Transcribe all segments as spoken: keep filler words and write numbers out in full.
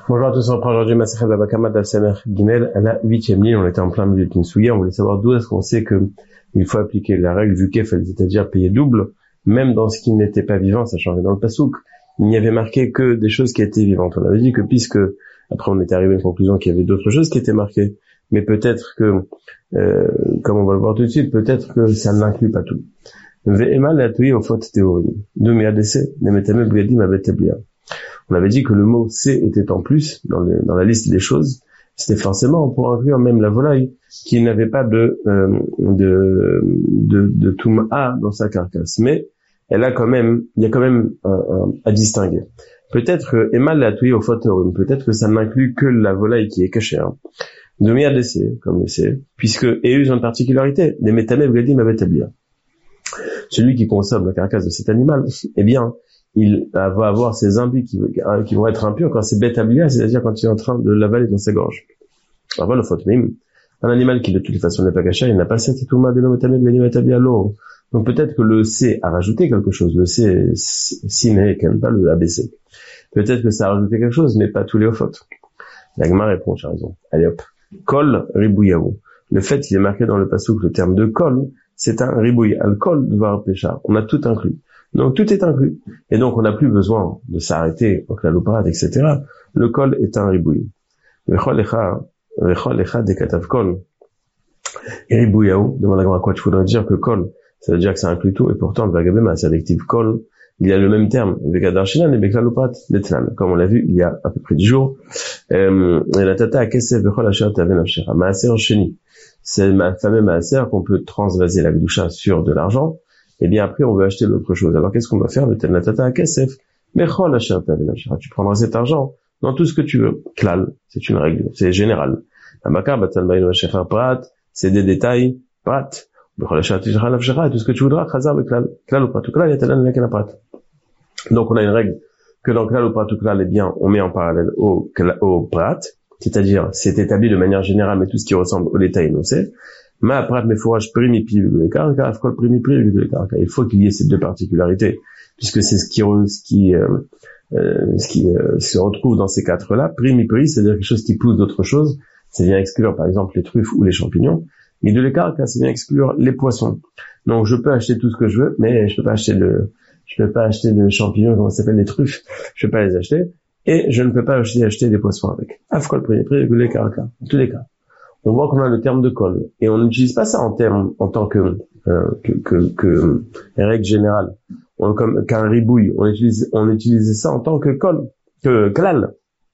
Bonjour à tous, on reprend aujourd'hui Masechet Baba Kama Daf Samer Gimel à la huitième ligne. On était en plein milieu d'une souillée. On voulait savoir d'où est-ce qu'on sait que il faut appliquer la règle du kefel, c'est-à-dire payer double, même dans ce qui n'était pas vivant, sachant que dans le pasouk, il n'y avait marqué que des choses qui étaient vivantes. On avait dit que puisque, après on était arrivé à une conclusion qu'il y avait d'autres choses qui étaient marquées, mais peut-être que, euh, comme on va le voir tout de suite, peut-être que ça n'inclut pas tout. Ve'ema l'atouye au fautes théorie. Domiadese, nemetame bgadim abeteblia. On avait dit que le mot C était en plus dans, le, dans la liste des choses. C'était forcément pour inclure même la volaille qui n'avait pas de euh, de de, de touma dans sa carcasse. Mais elle a quand même, il y a quand même un, un, à distinguer. Peut-être que Emal l'a touillé au photorum. Peut-être que ça n'inclut que la volaille qui est cachée. Hein. Domia de C, comme le C, puisque Eus a une particularité. Des métamèves gadim abetablia. Celui qui consomme la carcasse de cet animal, eh bien, il va avoir ses imbus qui, qui vont être impurs quand c'est bétablia, c'est-à-dire quand il est en train de l'avaler dans sa gorge. Alors voilà, faute même. Un animal qui de toute façon n'est pas caché, il n'a pas cette touma de l'homotamé de bétablia l'eau. Donc peut-être que le C a rajouté quelque chose. Le C, si mais quand même pas le A B C. Peut-être que ça a rajouté quelque chose, mais pas tous les fautes. L'agma répond, j'ai raison. Allez hop. Kol ribouyaou. Le fait qu'il est marqué dans le pasouk le terme de kol, c'est un ribouille. Al-kol devoir pécha. On a tout inclus. Donc tout est inclus. Et donc on n'a plus besoin de s'arrêter au claloparat, et cetera. Le kol est un ribouille. Vechol echa, vechol echa de katav kol. Et ribouyaou, demande à quoi tu voudrais dire que kol, ça veut dire que ça inclut tout, et pourtant, le vagabé ma sélective kol, il y a le même terme, vegadarchinan et beklaloparat, letlan. Comme on l'a vu il y a à peu près dix jours, euh, et la tata a kesef vechol asher taven ashera. Maaser sheni. C'est ma fameux maaser qu'on peut transvaser la gdoucha sur de l'argent. Et bien après, on veut acheter d'autres choses. Alors qu'est-ce qu'on doit faire? Le tenatata à kesef. Mechol asher taven ashera. Tu prendras cet argent dans tout ce que tu veux. Klal. C'est une règle. C'est général. Amakar batal bainu asher prat. C'est des détails. Prat. Mechol asher tijra nafshera. Et tout ce que tu voudras. Chazar beklal. Klal ou prat. Ou klal yatalan lekena prat. Donc on a une règle que dans klal ou prat ou klal, eh bien, on met en parallèle au, au prat. C'est-à-dire, c'est établi de manière générale, mais tout ce qui ressemble au détail énoncé. Ma prat me fourrage primi pi l'écart, car kol primi pri l'écart. Il faut qu'il y ait ces deux particularités, puisque c'est ce qui, ce qui, euh, euh, ce qui euh, se retrouve dans ces quatre-là. Primi pri, c'est-à-dire quelque chose qui pousse d'autre chose. C'est bien exclure, par exemple, les truffes ou les champignons. Mais de l'écart, c'est bien exclure les poissons. Donc, je peux acheter tout ce que je veux, mais je peux pas acheter le, je peux pas acheter le champignon, comment ça s'appelle, les truffes. Je peux pas les acheter. Et je ne peux pas aussi acheter des poissons avec. Afkol primi pri l'écart, en tous les cas. On voit qu'on a le terme de kol. Et on n'utilise pas ça en termes, en tant que, euh, que, que, que, règle générale. On, comme, qu'un ribouille. On utilise, on utilise ça en tant que kol, que klal.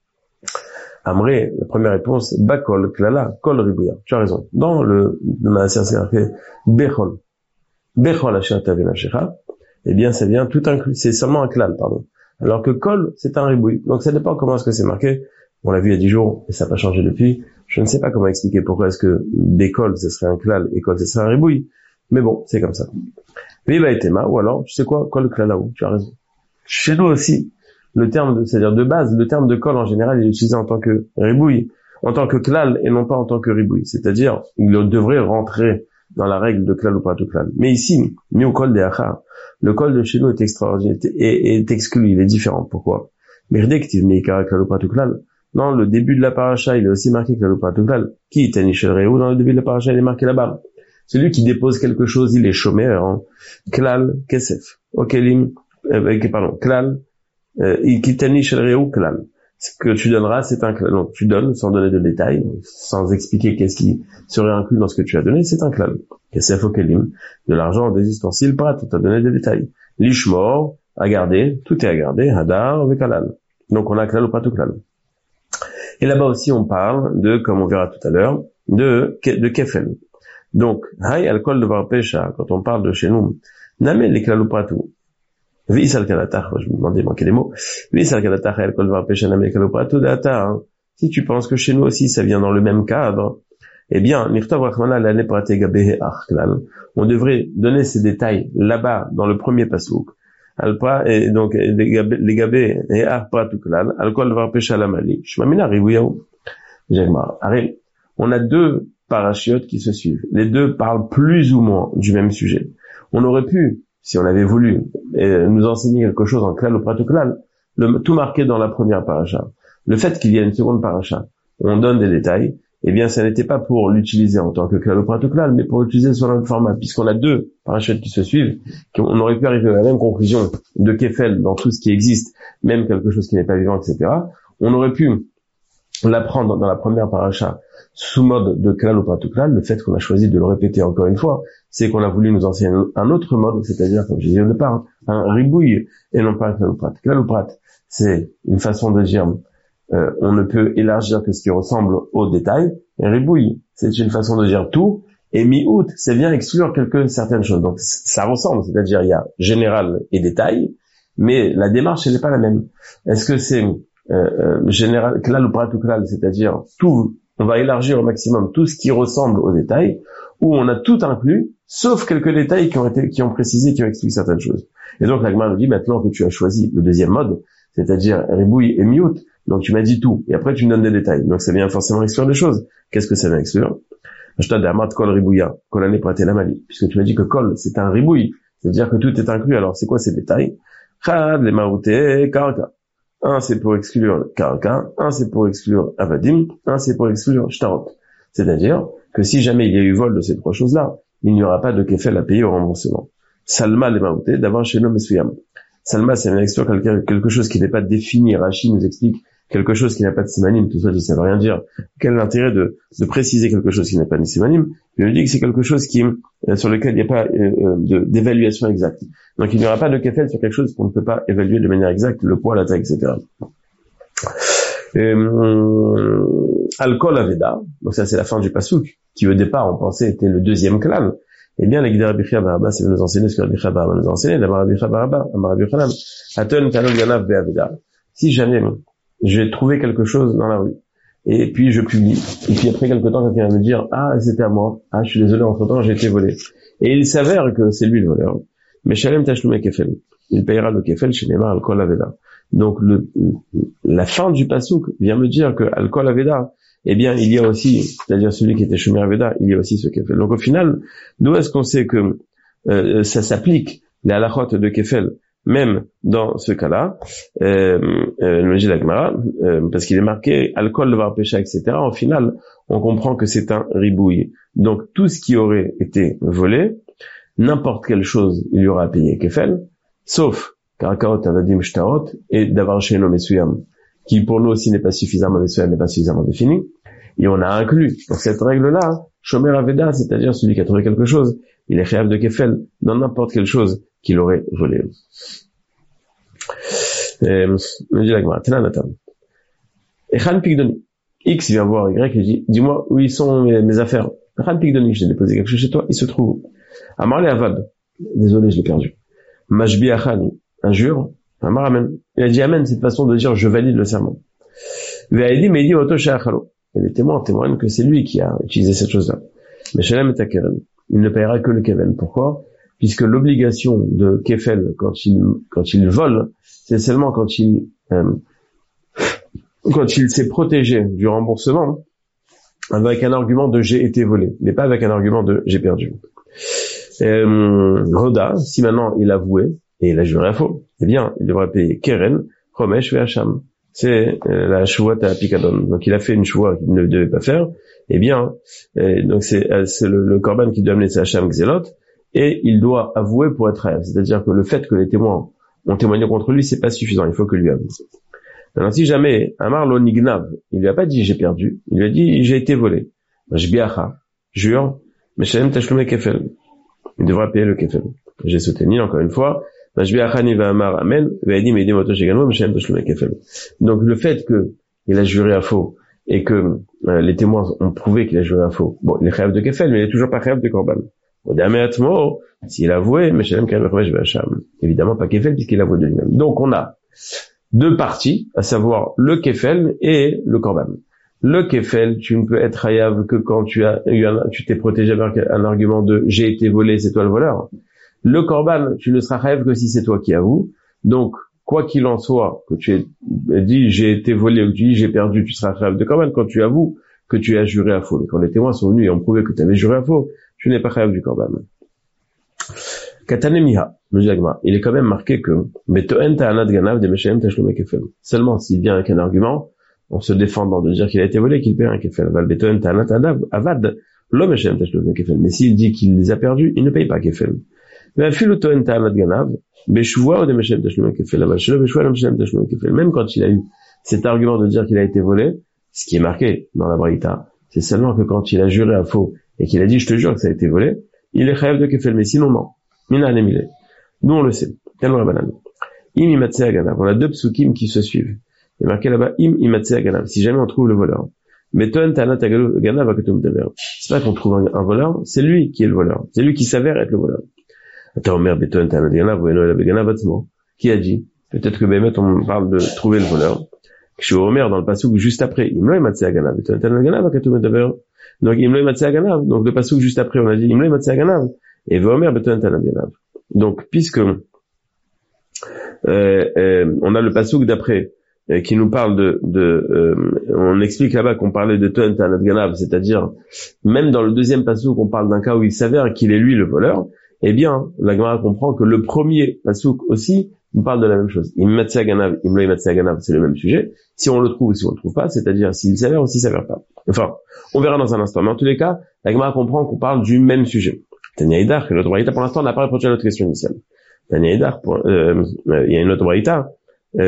Amré, la première réponse, bakol, klala, kol ribouya. Tu as raison. Dans le, le maaser, c'est marqué, bechol. Bechol asher taven ashecha. Eh bien, ça vient tout inclus. C'est seulement un klal, pardon. Alors que kol, c'est un ribouille. Donc ça dépend comment est-ce que c'est marqué. On l'a vu il y a dix jours, et ça n'a pas changé depuis. Je ne sais pas comment expliquer pourquoi est-ce que d'école, ce serait un klal, et kol, ce serait un ribouille. Mais bon, c'est comme ça. Viva et tema, ou alors, tu sais quoi, kol klalaou, tu as raison. Chez nous aussi, le terme de, c'est-à-dire de base, le terme de kol, en général, il est utilisé en tant que ribouille, en tant que klal, et non pas en tant que ribouille. C'est-à-dire, il devrait rentrer dans la règle de klal ou pas de klal. Mais ici, mi au kol de achar, le kol de chez nous est extraordinaire, est, est exclu, il est différent. Pourquoi? Mais redective, mi klal ou pas de klal. Dans le début de la paracha, il est aussi marqué klal ou pas de klal. Qui est Tanishel Réou? Dans le début de la paracha, il est marqué là-bas. Celui qui dépose quelque chose, il est chômeur, hein. Klal, kesef. Okelim, euh, pardon, klal, euh, qui Tanishel Réou, klal. Ce que tu donneras, c'est un klal. Donc, tu donnes sans donner de détails, sans expliquer qu'est-ce qui serait inclus dans ce que tu as donné, c'est un klal. Kesef, okelim. De l'argent, des ustensiles, prat, on t'a donné des détails. Lishmor, à garder, tout est à garder, hadar, vekalal. Donc, on a klal ou pas tout klal. Et là-bas aussi, on parle de, comme on verra tout à l'heure, de, de kefel. Donc, hay alcool de var pesha, quand on parle de chez nous, namel les klal ou pas tout. Vis al kalatach, je me demandais, manquer des mots. Vis al kalatach, hay alcool de var pesha, namel les klal ou pas tout, data, hein. Si tu penses que chez nous aussi, ça vient dans le même cadre, eh bien, mirtav rachmana l'année prate gabe ach klal. On devrait donner ces détails là-bas, dans le premier pasouk. Alpa, et donc, les gabés, et arpa tout klal, alcool va pêcher à la mali. Shmamina ribouyaou. J'aimar. On a deux parachiotes qui se suivent. Les deux parlent plus ou moins du même sujet. On aurait pu, si on avait voulu, nous enseigner quelque chose en klal ou pratou klal, le, tout marqué dans la première paracha. le fait qu'il y ait une seconde paracha, où on donne des détails, eh bien, ça n'était pas pour l'utiliser en tant que klal ou pratoklal, mais pour l'utiliser sur un autre format, puisqu'on a deux parachutes qui se suivent, qu'on aurait pu arriver à la même conclusion de Kefel dans tout ce qui existe, même quelque chose qui n'est pas vivant, et cetera. On aurait pu l'apprendre dans la première paracha sous mode de klal ou pratoklal. Le fait qu'on a choisi de le répéter encore une fois, c'est qu'on a voulu nous enseigner un autre mode, c'est-à-dire, comme je disais au départ, un ribouille, et non pas un klal ou prat. Klal ou prat, c'est une façon de dire Euh, on ne peut élargir que ce qui ressemble au détail. Et ribouille, c'est une façon de dire tout. Et mi-out, c'est bien exclure quelques certaines choses. Donc ça ressemble, c'est-à-dire il y a général et détail, mais la démarche elle n'est pas la même. Est-ce que c'est euh, euh, général, klal ou pratoklal, c'est-à-dire tout, on va élargir au maximum tout ce qui ressemble au détail, ou on a tout inclus, sauf quelques détails qui ont été, qui ont précisé, qui ont expliqué certaines choses. Et donc la Gemara nous dit maintenant que tu as choisi le deuxième mode, c'est-à-dire ribouille et mi-out, donc tu m'as dit tout, et après tu me donnes des détails. Donc ça vient forcément exclure des choses. Qu'est-ce que ça vient exclure? Je t'ai dit, kol ribouya, kol ane praté la mali, puisque tu m'as dit que kol, c'est un ribouille, c'est-à-dire que tout est inclus. Alors c'est quoi ces détails? Chad, les maouté, karaka. Un c'est pour exclure karaka, un c'est pour exclure avadim, un c'est pour exclure shtarot. C'est-à-dire que si jamais il y a eu vol de ces trois choses-là, il n'y aura pas de kefel à payer au remboursement. Salma les maouté, d'avoir chez l'homme esuyam. Salma, c'est bien quelque chose qui n'est pas défini. Rashi nous explique quelque chose qui n'a pas de simanim. Tout ça, ça ne veut rien dire. Quel est l'intérêt de, de préciser quelque chose qui n'a pas de simanim? Il nous dit que c'est quelque chose qui, euh, sur lequel il n'y a pas euh, de, d'évaluation exacte. Donc il n'y aura pas de kefel sur quelque chose qu'on ne peut pas évaluer de manière exacte, le poids, la taille, et cetera. Euh, Alcool aveda, donc ça c'est la fin du pasouk, qui au départ on pensait était le deuxième klal. Eh bien, les Rabbi Chia Baraba, c'est nous enseigner ce que Rabbi Chia Baraba nous a enseigné, la Rabbi Chia Baraba, Rabbi Chanan, Aton Kanol Ganav Be'aveda. Si jamais, je vais trouver quelque chose dans la rue, et puis je publie, et puis après quelque temps, quelqu'un va me dire, ah, c'était à moi, ah, je suis désolé, entre temps, j'ai été volé. Et il s'avère que c'est lui le voleur. Mais Shalem Tashlume Kefel. Il payera le Kefel chez Neymar Al-Kol Aveda. Donc, le, la fin du pasouk vient me dire que Al-Kol Aveda, eh bien, il y a aussi, c'est-à-dire celui qui était Shomer Aveda, il y a aussi ce Kefel. Donc, au final, d'où est-ce qu'on sait que euh, ça s'applique, les halachot de Kefel, même dans ce cas-là, euh, euh, le dit la Gemara, euh, parce qu'il est marqué alcool, levar pécha, et cetera. Au final, on comprend que c'est un ribouille. Donc, tout ce qui aurait été volé, n'importe quelle chose, il y aura à payer Kefel, sauf Karakaot, Avadim, Shtarot, et d'avoir chez nos Mesuyam, qui pour nous aussi n'est pas suffisamment Mesuyam, n'est pas suffisamment défini. Et on a inclus, dans cette règle-là, Shomer Aveda, c'est-à-dire celui qui a trouvé quelque chose, il est réel de Kefel, dans n'importe quelle chose qu'il aurait volé. Euh, me dit la Gemara, Tenanatan. Echan Pigdoni. X vient voir Y et dit, dis-moi où ils sont mes, mes affaires. Echan Pigdoni, j'ai déposé quelque chose chez toi, il se trouve. Amarle Avad. Désolé, je l'ai perdu. Mashbi Achani. Injure. Amar Amen. Il a dit Amen, c'est une façon de dire je valide le serment. Ve'aidi me dit Oto She'achalo. Et les témoins témoignent que c'est lui qui a utilisé cette chose-là. Mais Shalem et Takeren. Il ne paiera que le Keven. Pourquoi? Puisque l'obligation de Kefel, quand il, quand il vole, c'est seulement quand il, euh, quand il s'est protégé du remboursement, avec un argument de j'ai été volé, mais pas avec un argument de j'ai perdu. Euh, Roda, si maintenant il a avoué, et il a juré à faux, eh bien, il devra payer Keren, Chomesh ve Hacham. C'est euh, la Shuvat à Pikadon. Donc il a fait une Shua qu'il ne devait pas faire, eh bien, euh, donc c'est, euh, c'est le, le Korban qui doit amener ses Hacham Xelot, et il doit avouer pour être rêve. C'est-à-dire que le fait que les témoins ont témoigné contre lui, c'est pas suffisant, il faut que lui avoue. Alors si jamais Amar lo nignav, il lui a pas dit j'ai perdu, il lui a dit j'ai été volé. Jbiacha, jure, mais Shalem Tashlume Kefel. Il devra payer le Kefel. J'ai soutenu encore une fois, Jbiacha ni va Amar Amen, va dit mais moto chez Gano, mais Shalem Tashlume Kefel. Donc le fait que il a juré à faux et que euh, les témoins ont prouvé qu'il a juré à faux. Bon, il est rêve de Kefel, mais il est toujours pas rêve de Korban. S'il a avoué, mais évidemment pas Kefel puisqu'il a avoué de lui-même. Donc on a deux parties, à savoir le Kefel et le Korban. Le Kefel, tu ne peux être hayav que quand tu as eu un, tu t'es protégé avec un argument de j'ai été volé, c'est toi le voleur. Le Korban, tu ne seras hayav que si c'est toi qui avoues. Donc, quoi qu'il en soit, que tu aies dit j'ai été volé ou que tu dis j'ai perdu, tu seras hayav de Korban quand tu avoues que tu as juré à faux. Mais quand les témoins sont venus et ont prouvé que tu avais juré à faux, tu n'es pas chayav du Korban. Katanemiha, le diagma, il est quand même marqué que seulement s'il vient avec un argument en se défendant de dire qu'il a été volé, qu'il paie un kefel. Avad, l'homme Hashem Tashlum kefel. Mais s'il dit qu'il les a perdus, il ne paye pas kefel. Même quand il a eu cet argument de dire qu'il a été volé, ce qui est marqué dans la Braïta, c'est seulement que quand il a juré à faux et qu'il a dit je te jure que ça a été volé, il est chayav de kefel, mais sinon non. Mina anemile. Nous on le sait. Tellement la banane. Im imatse aganav. On a deux psukim qui se suivent. Il est marqué là-bas im imatse aganav. Si jamais on trouve le voleur. Mais ton tanat aganav akatum daber. C'est pas qu'on trouve un, un voleur, c'est lui qui est le voleur. C'est lui qui s'avère être le voleur. Attends, merde, beton tanat aganav ou eno aganav batmo. Qui a dit? Peut-être que Bémet on parle de trouver le voleur. Je suis au Homer dans le passouk juste après. Imlo imatse aganav. Beton tanat aganav akatum daber. Donc imlo imatse aganav. Donc le passouk juste après on a dit imlo imatse aganav. Et Vomer beton tanat aganav. Donc puisque Euh, euh, on a le passouk d'après euh, qui nous parle de, de euh, on explique là-bas qu'on parlait de Tohen Tanat Ganav, c'est-à-dire même dans le deuxième passouk on parle d'un cas où il s'avère qu'il est lui le voleur. Eh bien, la Gemara comprend que le premier passouk aussi nous parle de la même chose. Imatse Ganav, Imlo Imatse Ganav, c'est le même sujet. Si on le trouve ou si on le trouve pas, c'est-à-dire s'il s'avère ou s'il s'avère pas. Enfin, on verra dans un instant. Mais en tous les cas, la Gemara comprend qu'on parle du même sujet. Tania Idar, que le droit pour l'instant n'a pas répondu à notre question initiale. Euh, il y a une autre braïta. Dans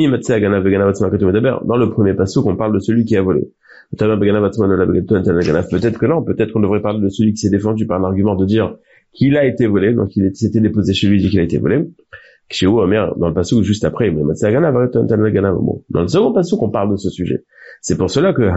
le premier passouk, on parle de celui qui a volé. Peut-être que non, peut-être qu'on devrait parler de celui qui s'est défendu par l'argument de dire qu'il a été volé, donc il s'était déposé chez lui et dit qu'il a été volé. Dans le passouk juste après, dans le second passouk, on parle de ce sujet. C'est pour cela que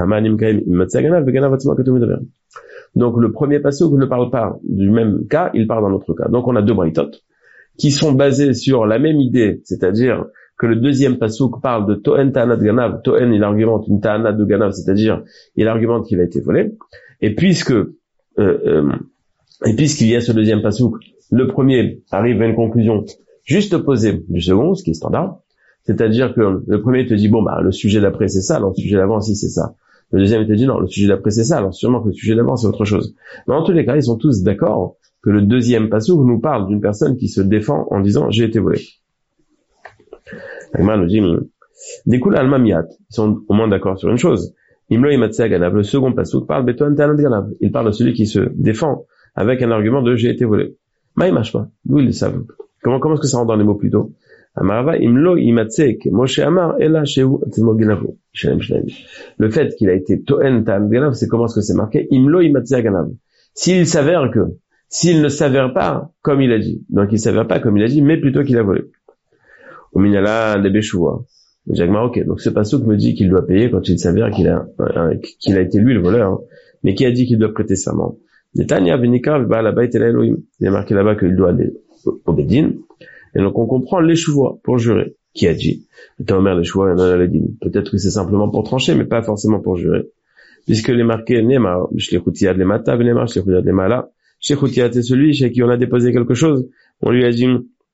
donc le premier passouk ne parle pas du même cas, il parle d'un autre cas. Donc on a deux braïtot qui sont basés sur la même idée, c'est-à-dire que le deuxième passouk parle de Tohen Ta'anat Ganav. Tohen, il argumente une Ta'anat de Ganav, c'est-à-dire il argumente qu'il a été volé. Et puisque euh, euh, et puisqu'il y a ce deuxième passouk, le premier arrive à une conclusion juste opposée du second, ce qui est standard, c'est-à-dire que le premier te dit bon bah le sujet d'après c'est ça, alors le sujet d'avant si c'est ça. Le deuxième te dit non, le sujet d'après c'est ça, alors sûrement que le sujet d'avant c'est autre chose. Mais en tous les cas, ils sont tous d'accord que le deuxième passouk nous parle d'une personne qui se défend en disant j'ai été volé. L'Agma nous dit des coups al-mamiyat, ils sont au moins d'accord sur une chose. Imlo imatse aganav, le second passouk parle beton tanat ganav. Il parle de celui qui se défend avec un argument de j'ai été volé. Ma imashma, d'où ils le savent. Comment comment est-ce que ça rentre dans les mots plutôt? Amarava imlo imatsek Moshe Amar ela sheu tzmoginavo. Le fait qu'il a été tohen tanat ganav, c'est comment est-ce que c'est marqué? Imlo imatse aganav. S'il s'avère que S'il ne s'avère pas comme il a dit, donc il s'avère pas comme il a dit, mais plutôt qu'il a volé. Au minala des béchoua. Jacques ok. Donc ce passouk me dit qu'il doit payer quand il s'avère qu'il a qu'il a été lui le voleur, hein, mais qui a dit qu'il doit prêter serment. Netanya venikar ba la bait el Elohim. Il est marqué là-bas qu'il doit aller au Bédine. Et donc on comprend l'échoua pour jurer. Qui a dit? L'état l'échoua et non l'édine. Peut-être que c'est simplement pour trancher, mais pas forcément pour jurer. Puisque les marqués nema shlichutiyad le mata nema shlichutiyad le mala. Chez Khoutiat, c'est celui chez qui on a déposé quelque chose. On lui a dit,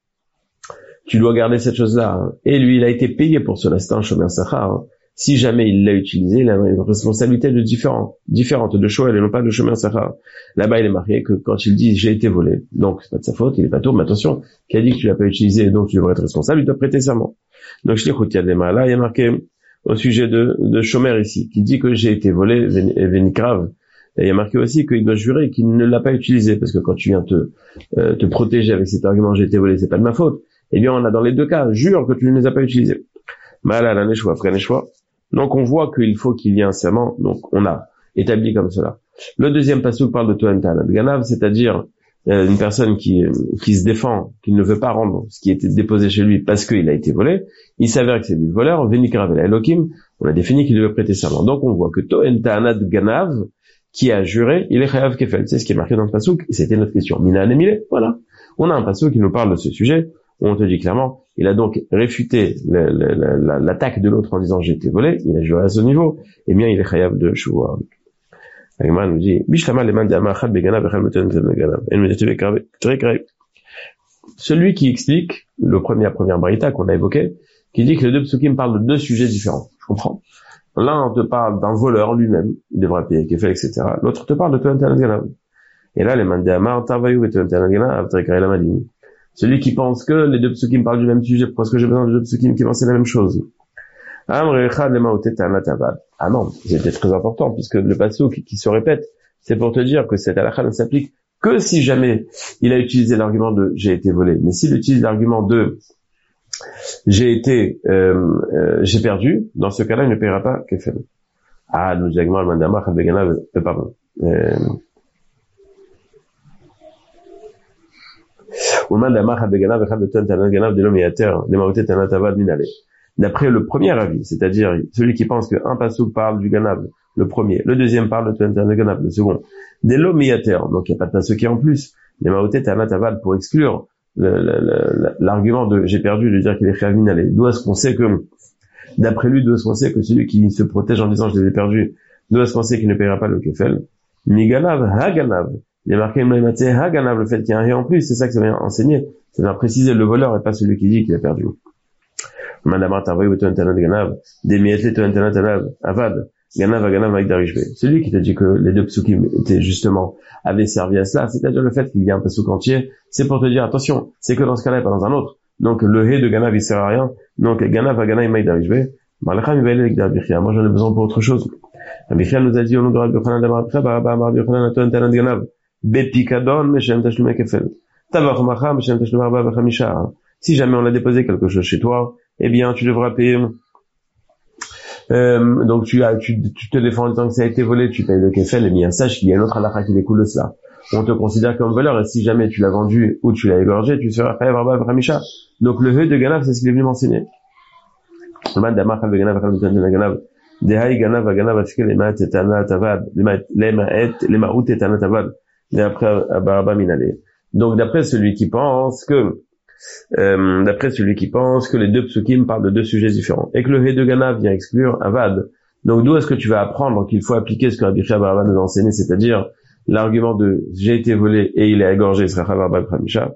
tu dois garder cette chose-là. Hein. Et lui, il a été payé pour cela. C'est un shomer sachar. Hein. Si jamais il l'a utilisé, il a une responsabilité de différent, différente de shoel et non pas de shomer sachar. Là-bas, il est marqué que quand il dit j'ai été volé, donc c'est pas de sa faute, il est pas tour, mais attention, qui a dit que tu l'as pas utilisé, donc tu devrais être responsable, il doit prêter serment. Donc chez Khoutiat, là, il y a marqué au sujet de, de shomer ici, qui dit que j'ai été volé, vénigrave. Et il y a marqué aussi qu'il doit jurer qu'il ne l'a pas utilisé, parce que quand tu viens te euh, te protéger avec cet argument j'ai été volé, c'est pas de ma faute. Eh bien, on a dans les deux cas, jure que tu ne les as pas utilisés. Malala neshwa, frère neshwa. Donc on voit qu'il faut qu'il y ait un serment, donc on a établi comme cela. Le deuxième passouk parle de Tohen Ta'anat Ganav, c'est-à-dire euh, une personne qui qui se défend, qui ne veut pas rendre ce qui était déposé chez lui parce qu'il a été volé. Il s'avère que c'est lui le voleur. Venikra vela Elokim, on a défini qu'il devait prêter serment. Donc on voit que Tohen Ta'anat Ganav qui a juré, il est chayav kefel. C'est ce qui est marqué dans le passouk, et c'était notre question. Mina anemile, voilà. On a un passouk qui nous parle de ce sujet, où on te dit clairement, il a donc réfuté le, le, le, l'attaque de l'autre en disant j'ai été volé, il a juré à ce niveau, et bien il est chayav de shuvah. L'Agma nous dit, bishlama leman de amachad begana bechal meten begana. Celui qui explique, le premier, la première braïta qu'on a évoqué, qui dit que les deux psukim parlent de deux sujets différents. Je comprends. L'un te parle d'un voleur lui-même, il devra payer kefel, et cetera. L'autre te parle de Tohen Ta'anat Ganav. Et là, les mandéamar, Tarvayu et Tohen Ta'anat Ganav, Avtrekare la Madine. Celui qui pense que les deux psukim parlent du même sujet, parce que j'ai besoin de deux psukim qui pensent la même chose. Ah non, c'était très important, puisque le passouk qui se répète, c'est pour te dire que cette halakha ne s'applique que si jamais il a utilisé l'argument de j'ai été volé. Mais s'il utilise l'argument de j'ai été, euh, euh, j'ai perdu, dans ce cas-là, il ne paiera pas kefel. Ah, nous disons le mandama chabeganav, pardon. D'après le premier avis, c'est-à-dire celui qui pense qu'un passouk parle du ganav, le premier, le deuxième parle de ganav, le second, des lomiater, donc il n'y a pas de passouk qui est en plus, les maotet tanatavad pour exclure le, le, le, l'argument de j'ai perdu de dire qu'il est chayav minalé. D'où est-ce qu'on sait que, d'après lui, d'où est-ce qu'on sait que celui qui se protège en disant je les ai perdus, d'où est-ce qu'on sait qu'il ne paiera pas le kefel? Mi ganav, ha ganav. Il est marqué mlaimate ha ganav, le fait qu'il y a un ré en plus, c'est ça que ça vient enseigner. Ça vient préciser le voleur et pas celui qui dit qu'il a perdu. Madame Tarvoy ou Toantanat Ganav, des miettes Toantanat Avad, Ganav Ganav avec Darishbe. Celui qui t'a dit que les deux psukim étaient justement, avaient servi à cela, c'est-à-dire le fait qu'il y a un passouk entier, c'est pour te dire attention, c'est que dans ce cas-là et pas dans un autre. Donc le hé de Ganav il sert à rien. Donc Ganav Ganav avec Darishbe. Malacham il va aller avec Darbichia. Moi j'en ai besoin pour autre chose. Darbichia nous a dit au nom de Rabbi Yochanan d'Amar Baba Amar Yochanan Toantanat Ganav. Bepikadon Meshem Tashlume Kefel. Tavachmacha Meshem Tashlume Arba Vachamisha. Si jamais on a déposé quelque chose chez toi, eh bien, tu devras payer. Euh, donc, tu as, tu, tu te défends en disant que ça a été volé, tu payes le kefel. Eh bien, sache qu'il y a une autre halakha qui découle de cela. On te considère comme voleur, et si jamais tu l'as vendu ou tu l'as égorgé, tu seras chayav arba v'chamisha. Donc, le he de ganav, c'est ce qu'il est venu m'enseigner. Man damar chal v'ganav chal v'ganav ganav. Dehai ganav v'ganav atfikel lemaat etana tavad. Lemaat, lemaout etana tavad. D'après Baraba Minale. Donc, d'après celui qui pense que Euh, d'après celui qui pense que les deux psukim parlent de deux sujets différents et que le hé de Ganav vient exclure Avad. Donc d'où est-ce que tu vas apprendre qu'il faut appliquer ce que Rabbi Chia Baraba nous a enseigné, c'est-à-dire l'argument de j'ai été volé et il est égorgé, sera Chavar Khamisha.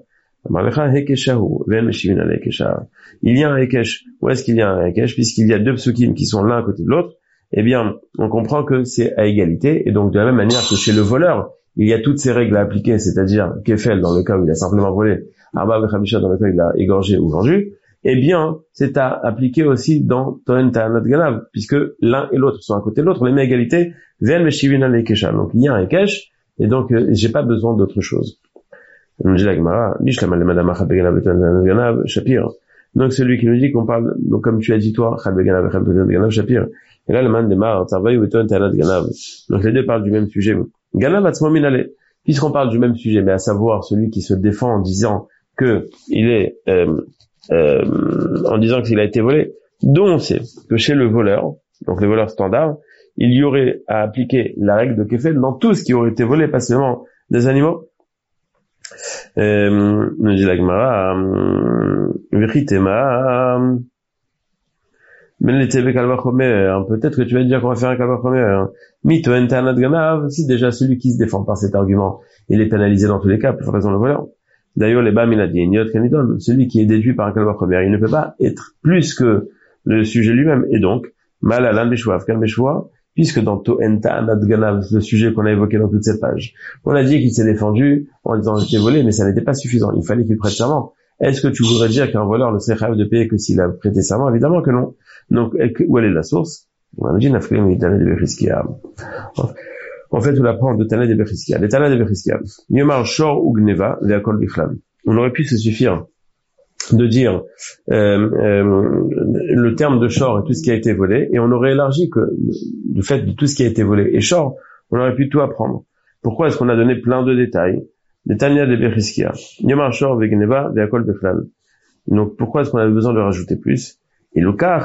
Il y a un Hekesh. Où est-ce qu'il y a un Hekesh? Puisqu'il y a deux psukim qui sont l'un à côté de l'autre, eh bien, on comprend que c'est à égalité, et donc de la même manière que chez le voleur, il y a toutes ces règles à appliquer, c'est-à-dire Kefel dans le cas où il a simplement volé, Arba Vechamisha dans le cas où il a égorgé ou vendu, eh bien, c'est à appliquer aussi dans Toen Ta'anat Ganav, puisque l'un et l'autre sont à côté de l'autre, les mêmes égalités, Ven Meshivina Lekesha. Donc il y a un Hekesh, et donc euh, j'ai pas besoin d'autre chose. On dit la Gemara, Nishlamal Madama Chabeganav Toen Ta'anat Ganav, Shapir. Donc celui qui nous dit qu'on parle, donc comme tu as dit toi, Chabeganav Toen Ta'anat Ganav, Shapir. Et là le man démarre, Tarvaï ou Toen Ta'anat Ganav. Donc les deux parlent du même sujet. Ganav Atzmo Minale. Puisqu'on parle du même sujet, mais à savoir celui qui se défend en disant que il est, euh, euh, en disant qu'il a été volé, dont on sait que chez le voleur, donc le voleur standard, il y aurait à appliquer la règle de Kefel dans tout ce qui aurait été volé, pas seulement des animaux. Euh, nous dit la Gemara, Vechitema, peut-être que tu vas dire qu'on va faire un kalvachomer. Mito entanat ganav, si déjà celui qui se défend par cet argument, il est pénalisé dans tous les cas, pour raison le voleur. D'ailleurs, les bam, il a dit, ignot kanidon, celui qui est déduit par un kalvachomer, il ne peut pas être plus que le sujet lui-même. Et donc, mal à l'ambéchoua, kalbéchoua, puisque dans to entanat ganav, le sujet qu'on a évoqué dans toute cette page, on a dit qu'il s'est défendu en disant j'étais volé, mais ça n'était pas suffisant. Il fallait qu'il prête serment. Est-ce que tu voudrais dire qu'un voleur ne serait capable de payer que s'il a prêté serment? Évidemment que non. Donc, où elle est la source? On dit, en fait, on l'apprend de Tana de Bechizkia. De Tana de Bechizkia. Yomar Shor ou Gneva, Veakol Bichlam. On aurait pu se suffire de dire, euh, euh, le terme de Shor et tout ce qui a été volé, et on aurait élargi que, du fait de tout ce qui a été volé et Shor, on aurait pu tout apprendre. Pourquoi est-ce qu'on a donné plein de détails? De Tana de Bechizkia. Yomar Shor, Vegneva, Veakol Bichlam. Donc, pourquoi est-ce qu'on avait besoin de rajouter plus? Et le cas,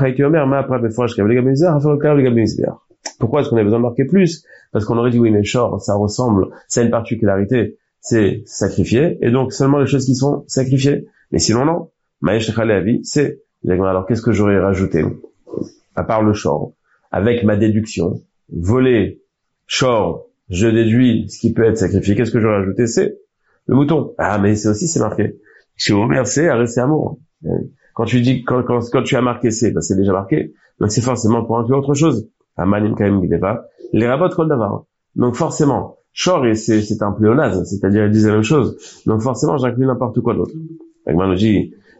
pourquoi est-ce qu'on a besoin de marquer plus? Parce qu'on aurait dit, oui, mais Shor, ça ressemble, ça a une particularité, c'est sacrifié, et donc seulement les choses qui sont sacrifiées. Mais sinon, non. Maïch Chaleavi, c'est, alors qu'est-ce que j'aurais rajouté? À part le Shor, avec ma déduction, voler, Shor, je déduis ce qui peut être sacrifié, qu'est-ce que j'aurais rajouté? C'est le mouton. Ah, mais c'est aussi, c'est marqué. Chez Omer, c'est arrêter amour. Quand tu dis, quand, quand, quand tu as marqué c'est, ben c'est déjà marqué. Donc c'est forcément pour inclure autre chose. Amanim kaim gileva. Les rabots kol davar. Donc forcément, Shor, c'est, c'est un pléonasme, c'est-à-dire ils disent la même chose. Donc forcément, j'inclus n'importe quoi d'autre. Agman nous dit,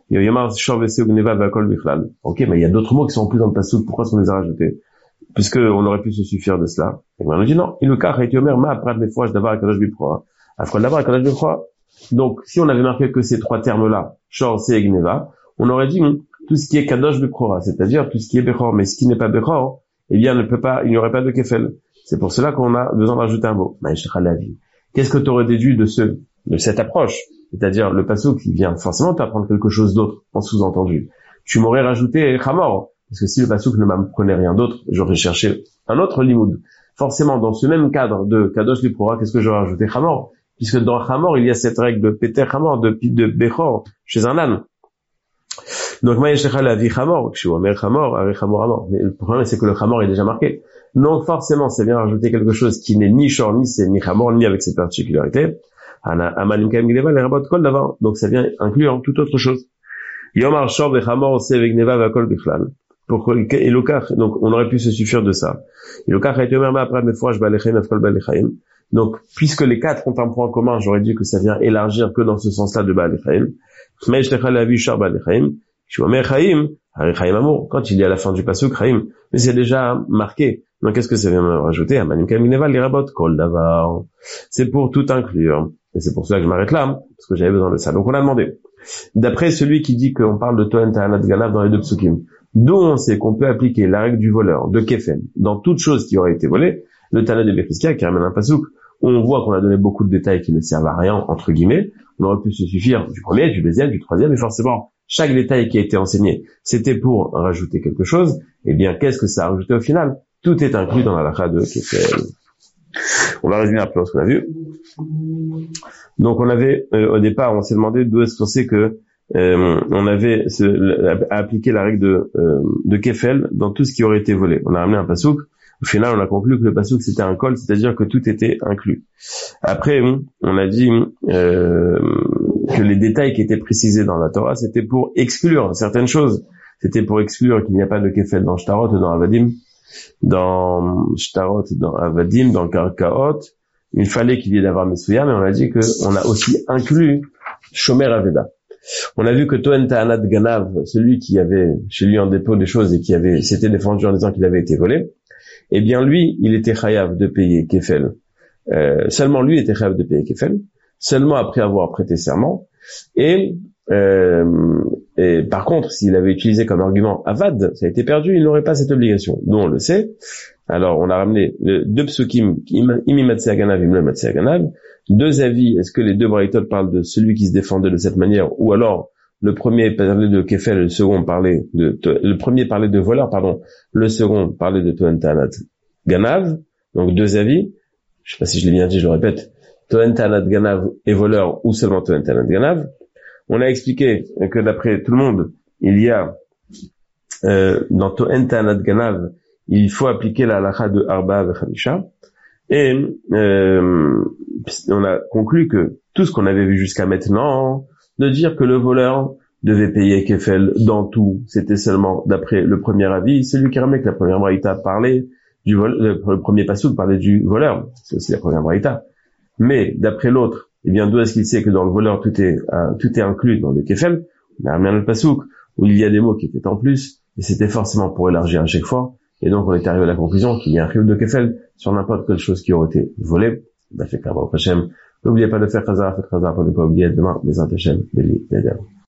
Yomar Shorvese Ugneva Vakol Bichlal. Ok, mais il y a d'autres mots qui sont en plus dans le passouk. Pourquoi est-ce qu'on les a rajoutés? Puisque on aurait pu se suffire de cela. Et on nous dit non. Il le cas, Yomer, Ma, Prat, Mefouach, Davar, Kadosh Biproa. Afrod Davar, Kadosh Biproa. Donc, si on avait marqué que ces trois termes-là, Shor, Se, Gneva, on aurait dit, tout ce qui est Kadosh Biproa, c'est-à-dire tout ce qui est Bechor, mais ce qui n'est pas Bechor, eh bien, ne peut pas, il n'y aurait pas de Kefel. C'est pour cela qu'on a besoin d'ajouter un mot. Qu'est-ce que tu aurais déduit de ce, de cette approche? C'est-à-dire, le passouk qui vient forcément t'apprendre quelque chose d'autre, en sous-entendu. Tu m'aurais rajouté Chamor. Parce que si le passouk ne m'apprenait rien d'autre, j'aurais cherché un autre limoud. Forcément, dans ce même cadre de Kadosh Biproa, qu'est-ce que j'aurais rajouté? Chamor. Puisque dans Chamor, il y a cette règle de Peter Chamor, de, de Bechor, chez un âne. Donc, Maïshecha la vie Chamor, Kshu Omer Chamor, Ari Chamor Amor. Mais le problème, c'est que le Chamor est déjà marqué. Donc, forcément, c'est bien rajouter quelque chose qui n'est ni Shor, ni c'est ni Chamor, ni avec cette particularité. Amanim Kaim Gneva, les rabots kol d'avant. Donc, ça vient inclure toute autre chose. Yomar Shor, Bechamor, Seveg Gneva, Vakol Bichlal. Pourquoi, et le cas, donc, on aurait pu se suffire de ça. Et le cas, a été omer, après, mes fois, je balachaim, afkol balachaim. Donc, puisque les quatre ont un point commun, j'aurais dit que ça vient élargir que dans ce sens-là de balachaim. Mais je la vie, Shor, balachaim. Je suis omer, chaim, hari chaim amour. Quand il y a la fin du passouk, chaim. Mais c'est déjà marqué. Donc, qu'est-ce que ça vient me rajouter? Amanim kaim gneva, les rabots kol davar. C'est pour tout inclure. Et c'est pour cela que je m'arrête là, parce que j'avais besoin de ça. Donc, on a demandé. D'après celui qui dit qu'on parle de Toen Ta'anat Ganav dans les deux psukim, d'où on sait qu'on peut appliquer la règle du voleur, de Kefen, dans toute chose qui aurait été volée, le Tana de Bechizkia, qui ramène un pasouk, où on voit qu'on a donné beaucoup de détails qui ne servent à rien, entre guillemets, on aurait pu se suffire du premier, du deuxième, du troisième, et forcément, chaque détail qui a été enseigné, c'était pour rajouter quelque chose, eh bien, qu'est-ce que ça a rajouté au final? Tout est inclus dans la halakha de Kefen. On va résumer un peu ce qu'on a vu. Donc, on avait, euh, au départ, on s'est demandé d'où est-ce qu'on sait que Euh, on avait ce, à appliquer la règle de, euh, de Kefel dans tout ce qui aurait été volé. On a ramené un pasouk. Au final, on a conclu que le pasouk c'était un kol, c'est-à-dire que tout était inclus. Après, on a dit euh, que les détails qui étaient précisés dans la Torah, c'était pour exclure certaines choses. C'était pour exclure qu'il n'y a pas de Kefel dans Shtarot ou dans Avadim. Dans Shtarot, dans Avadim, dans Karkaot, il fallait qu'il y ait d'avoir Mesouya, mais on a dit que on a aussi inclus Shomer Aveda. On a vu que Toen Ta'anat Ganav, celui qui avait chez lui en dépôt des choses et qui avait s'était défendu en disant qu'il avait été volé, eh bien lui, il était chayav de payer Kefel. Euh, seulement lui était chayav de payer Kefel, seulement après avoir prêté serment. Et, euh, et par contre, s'il avait utilisé comme argument Avad, ça a été perdu, il n'aurait pas cette obligation. Nous, on le sait. Alors, on a ramené le, deux psukim, imi matzeh ganav, imle matzeh ganav. Deux avis, est-ce que les deux braïtot parlent de celui qui se défendait de cette manière, ou alors le premier parlait de Kefel, le second parlait de, le premier parlait de voleur, pardon, le second parlait de Toen Ta'anat Ganav, donc deux avis, je sais pas si je l'ai bien dit, je le répète, Toen Ta'anat Ganav et voleur, ou seulement Toen Ta'anat Ganav. On a expliqué que d'après tout le monde, il y a, euh, dans Toen Ta'anat Ganav, il faut appliquer la halakha de Arba v'Chamisha, et euh, on a conclu que tout ce qu'on avait vu jusqu'à maintenant, de dire que le voleur devait payer Kefel dans tout, c'était seulement d'après le premier avis, celui qui ramène que la première braïta parlait du vol, le premier passouk parlait du voleur, c'est aussi la première braïta. Mais d'après l'autre, eh bien d'où est-ce qu'il sait que dans le voleur tout est euh, tout est inclus dans le Kefel? On a ramené le passouk où il y a des mots qui étaient en plus, et c'était forcément pour élargir à chaque fois. Et donc, on est arrivé à la conclusion qu'il y a un chiyuv de Kefel sur n'importe quelle chose qui aurait été volée. Bah, fait qu'avant Hachem, n'oubliez pas de faire Chazara, faites Chazara pour ne pas oublier demain, les Hachem, Béli, Neder.